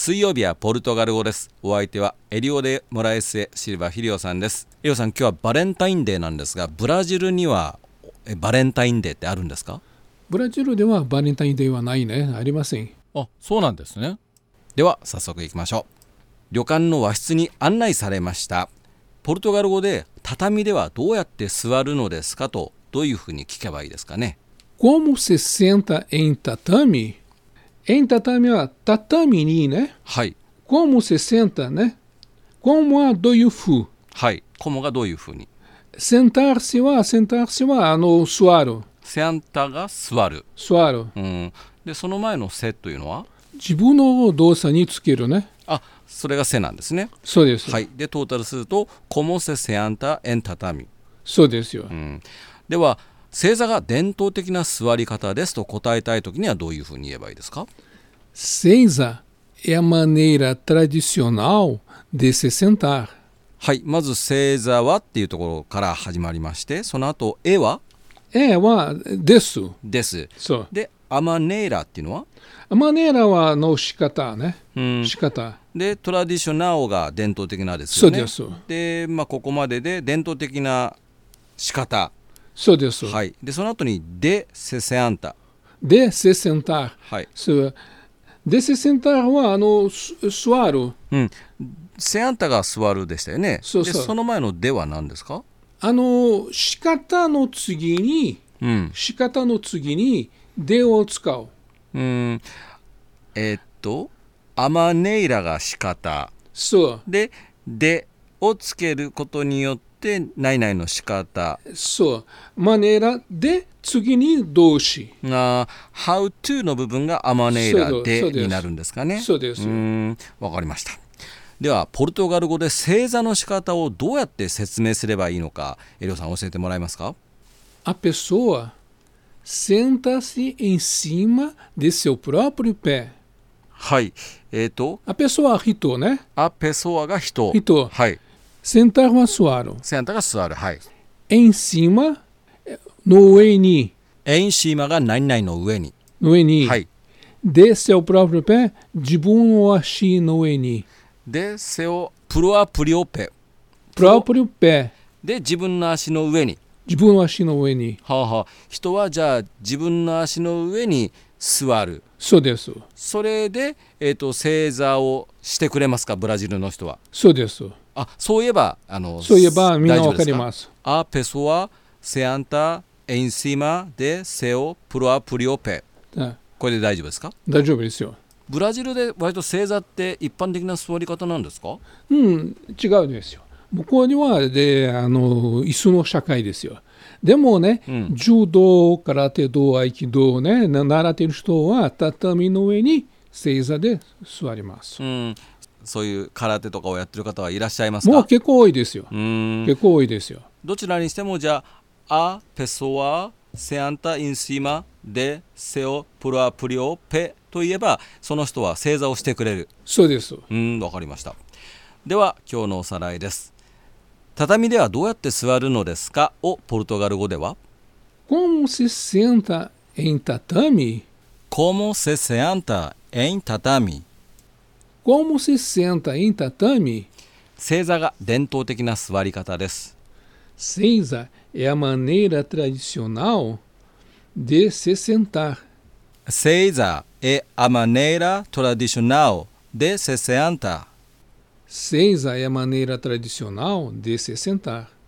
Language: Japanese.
水曜日はポルトガル語です。お相手はエリオデ・モラエスエ・シルバ・ヒリオさんです。ヒリオさん、今日はバレンタインデーなんですが、ブラジルにはバレンタインデーってあるんですか？ ブラジルではバレンタインデーはないね。ありません。 あ、そうなんですね。では早速行きましょう。旅館の和室に案内されました。ポルトガル語で畳ではどうやって座るのですかとどういうふうに聞けばいいですかね。 Como se senta em tatame? Em tatame は畳にね。 はい。 Como se senta ね。Como はどういうふう。 はい。コモがどういうふうに。 sentar-se は座る。 セアンタが座る。 座る。 で、その前のセというのは自分の動作につけるね。 あ、それがセなんですね。 そうです。 はい。で、トータルすると、como se sienta en tatami。 そうですよ。 では、正座が伝統的な座り方ですと答えたいときにはどういうふうに言えばいいですか？ Seiza é a maneira tradicional de se sentar。 はい。まず、正座はっていうところから始まりまして、その後、えははです。 です。 そう。 で、アマネーラっていうのはマネーラはの仕方ね。仕方。 で、トラディショナルが伝統的なですよね。 そうです。 で、ここまでで伝統的な仕方。 そうです。 はい。で、その後に、で、se sienta。 で、se sentar。 はい。 そう。で、se sentar は座る。 セアンタが座るでしたよね。 そうそう。 で、その前のでは何ですか？ 仕方の次に、でを使う。 アマネイラが仕方。 そう。 でをつけることによって、ないないの仕方。 そう。マネーラで、次に動詞。 how to の部分がアマネイラでになるんですかね。 そうです。 わかりました。では、ポルトガル語で正座の仕方をどうやって説明すればいいのか、エリオさん教えてもらえますか？ A pessoa senta-se em cima de seu próprio pé。 はい。 A pessoa は人ね。 アペソアが人。 人。 はい。 sentar は座る。 センターが座る。はい。 em cima の上に。 エンシーマが何々の上に。はい。 で、seu próprio pé 自分の足の上に。 で、セオプロアプリオペ。 próprio pé で、自分の足の上に。 自分の足の上に。 人はじゃあ自分の足の上に座る。 そうです。 それで、正座をしてくれますか、ブラジルの人は。 そうです。 そういえばみんなわかります。 A pessoa senta em cima de seu próprio pé。これで大丈夫ですか？ 大丈夫ですよ。 ブラジルで割と正座って一般的な座り方なんですか？ 違うですよ。向こうには椅子の社会ですよ。でもね、柔道、空手道、合気道ね、習っている人は畳の上に正座で座ります。 そういう空手とかをやってる方はいらっしゃいますか？ もう結構多いですよ。結構多いですよ。 どちらにしてもじゃあ、A pessoa senta em cima de seu próprio pé といえば、その人は正座をしてくれる。 そうです。 わかりました。では今日のおさらいです。畳ではどうやって座るのですかをポルトガル語では Como se senta em tatame? Como se sienta en tatami。 Como se senta em tatame? 正座が伝統的な座り方です。 Seiza é a maneira tradicional de se sentar. Seiza é a maneira tradicional de se sentar. Seiza é a maneira tradicional de se sentar.